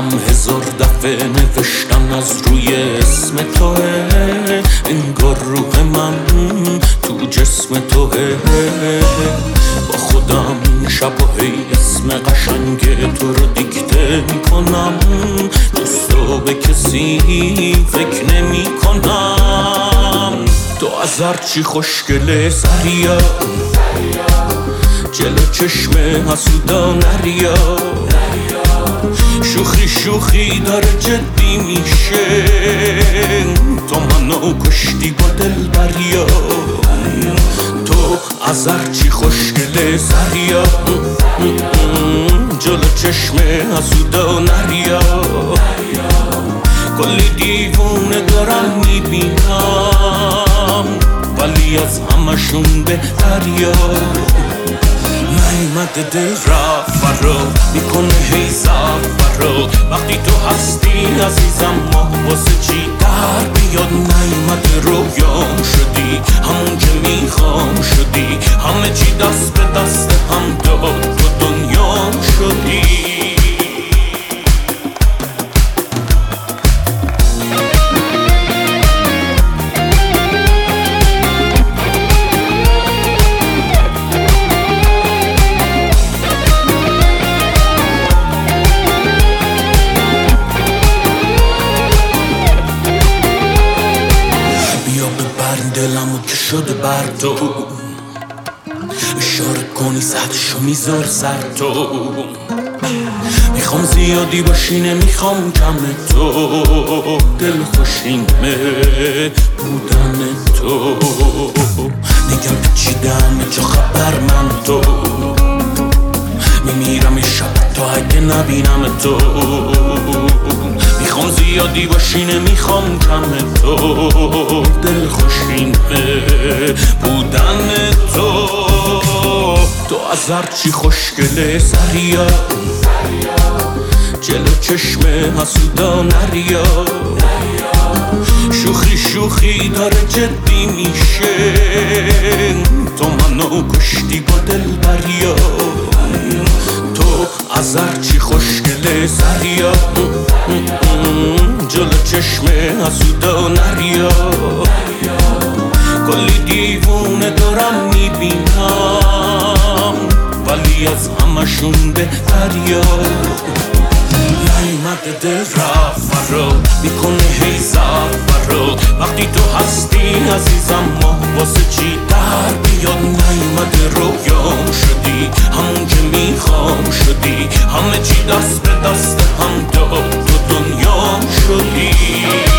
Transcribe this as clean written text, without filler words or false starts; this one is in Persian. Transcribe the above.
دلم هزار دفعه نوشتن از روی اسم توه، انگار روح من تو جسم توه. با خودم شب و هی اسم قشنگ تو رو دیکته میکنم، جز تو به کسی فکر نمی کنم. تو از هرچی خوشگله سریا، جلو چشم حسودا نریا. شوخی شوخی داره جدی میشه، تو منو کشتی با دل بریا. تو از هرچی خوشگله سریا، جلو چشم حسودا نریا. کلی دیوونه دارم میبینم، ولی از همشون بهتریا. نیمد دل رفت فرا میکنه هی فرا، وقتی تو هستی عزیزم ما واسه چی در بیاد. نیمد رویام شدی، همون که میخوام شدی، همه چی دست به دست هم داد، تو دنیام شدی. دلمو که شده بر تو، اشاره کنی سطحشو میذار سر تو. میخوام زیادی باشی نمیخوام کم تو، دل خوشینمه بودن تو. میگم پیچیدم چه خبر من تو، میمیرم یه شب تا اگه نبینم تو. میخوام زیادی باشی نمیخوام کم تو، دل خوشینمه بودن تو. تو از هرچی خوشگله سریا، جلو چشم حسودا نریا. شوخی شوخی داره جدی میشه، تو منو کشتی با دل بریا. تو از هرچی خوشگله سریا، جلو چشم حسودا نریا. کلی دیوونه دارم میبینم، ولی از همشون بهتریا. نیمد دل رفت فرا میکنه هی فرا، وقتی تو هستی عزیزم ما واسه چی در بیاد. نیمد رویام شدی، همون که میخوام شدی، همه چی دست به دست هم داد، تو دنیام شدی.